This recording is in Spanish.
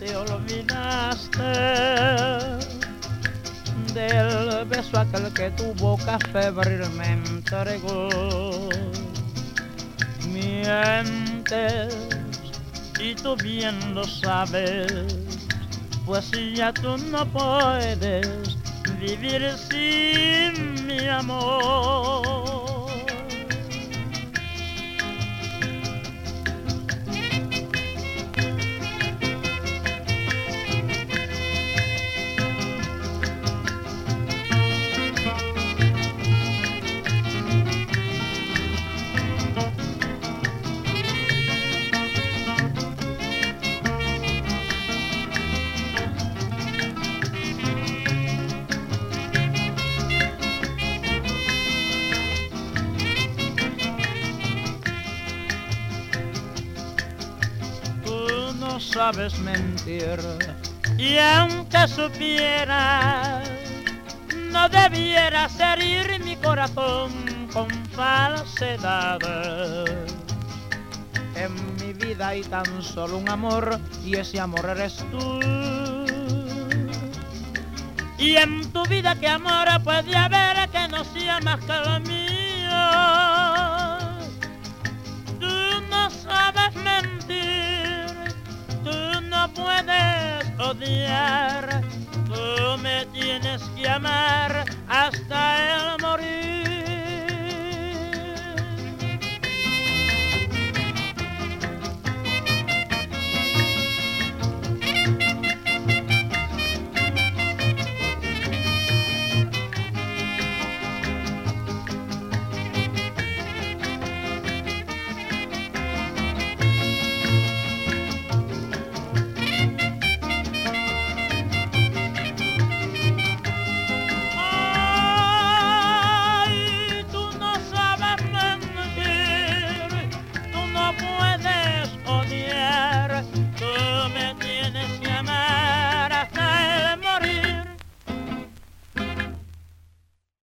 te olvidaste del beso aquel que tu boca febrilmente regó. Mientes y tú bien lo sabes, pues si ya tú no puedes vivir sin mi amor. No sabes mentir y aunque supieras no debieras herir mi corazón con falsedades. En mi vida hay tan solo un amor y ese amor eres tú. Y en tu vida qué amor puede haber que no sea más que el mío. Tú no sabes mentir, tú no puedes odiar, tú me tienes que amar hasta el morir.